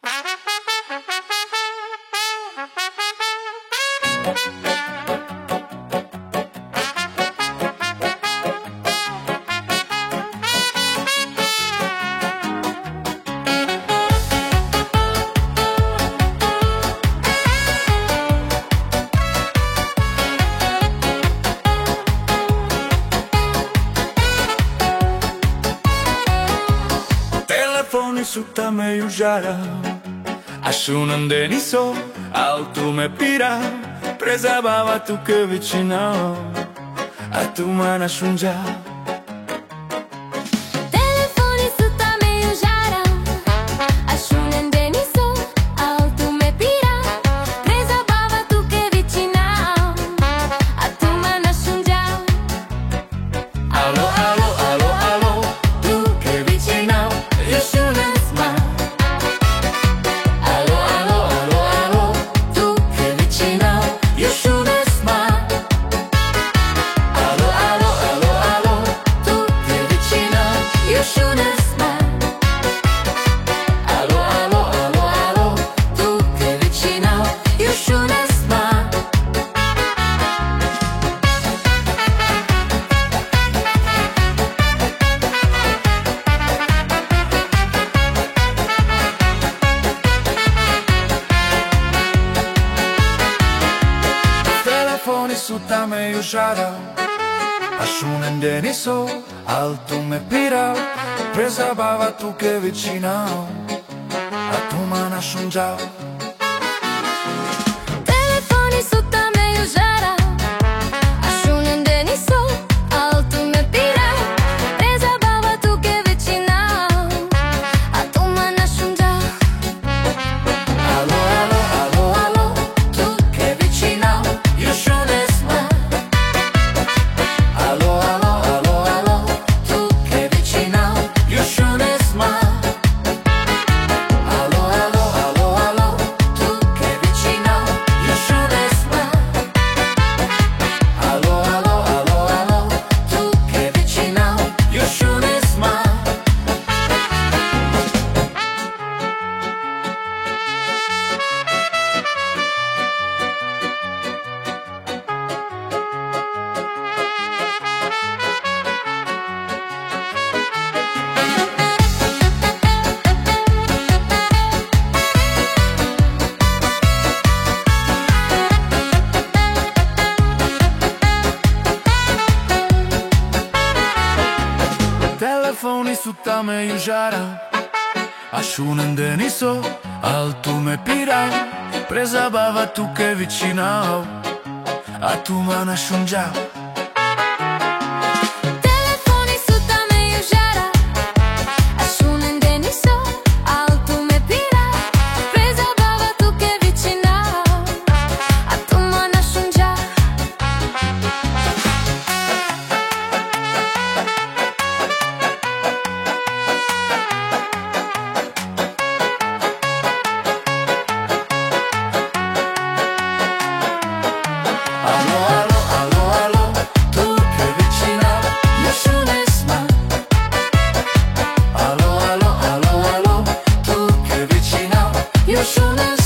Telefonii su tame južara, a šunan deniso, al tu me pira, prezabava tu che vicino, a tu me nasciungia. Telefoni su tame južara, a šunan deniso, al tu me pira, prezabava tu che vicino, a tu me nasciungia. Alo, alo, alo, alo, tu che vicino, io šunan sma. Alo, alo, alo, alo, tu che vicino, io šunan sma. Alo, alo, alo, alo, tu che vicino, io šunan sma. Alo, alo, alo, alo, tu che vicino, io šunan sma. Telefoni su tame južara, a šunan deniso, al tu me pira, prezabava tu che vicino, a tu me nasciungia. Telefoni su tame južara, a šunan deniso, al tu me pira, prezabava tu che vicino, a tu me nasciungia. Alo, alo, alo, alo, tu che vicino, io šunan sma. Alo, alo, alo, alo, tu che vicino, io šunan sma. Alo, alo, alo, alo, tu che vicino, io šunan sma. Alo, alo, alo, alo, tu che vicino, io šunan sma. Telefoni su tame južara, a šunan deniso, al tu me pira, prezabava tu che vicino, a tu me nasciungia. Telefoni su tame južara, a šunan deniso, al tu me pira, prezabava tu che vicino, a tu me nasciungia. Alo, alo, alo, alo, tu che vicino, io šunan sma. Alo, alo, alo, alo, tu che vicino, io šunan sma.